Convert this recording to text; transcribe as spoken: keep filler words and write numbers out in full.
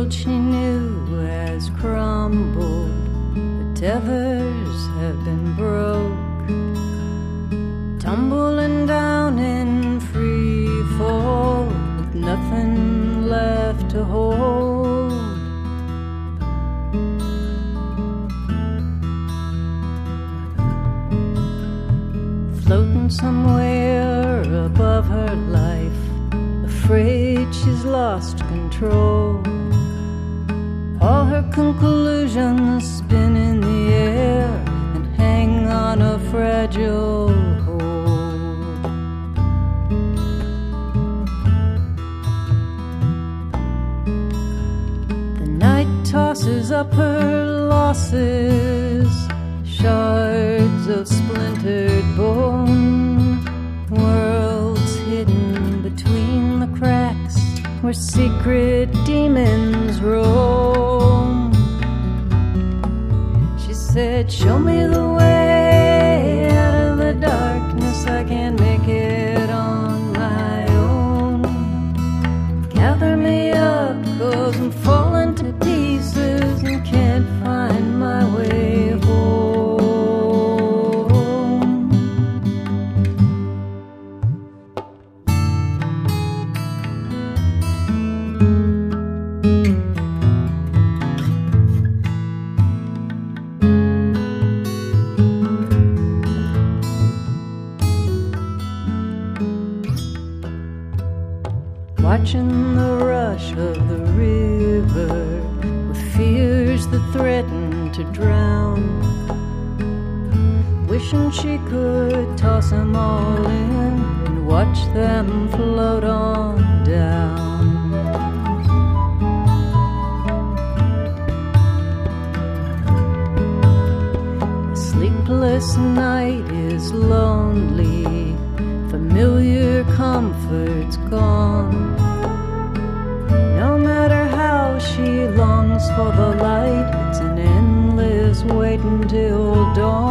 world she knew has crumbled. The tethers have been broke, tumbling down in free fall, with nothing left to hold. Floating somewhere above her life, afraid she's lost control. All her conclusions spin in the air and hang on a fragile hold. The night tosses up her losses, shards of splintered bone, worlds hidden between the cracks where secret demons roam. She said, show me the way out of the darkness, I can't make it on my own. Gather me up, 'cause I'm falling to pieces and can't find my way home. Watching the rush of the river with fears that threaten to drown, wishing she could toss them all in and watch them float on down. A sleepless night is lonely, familiar comfort's gone. No matter how she longs for the light, it's an endless wait until dawn.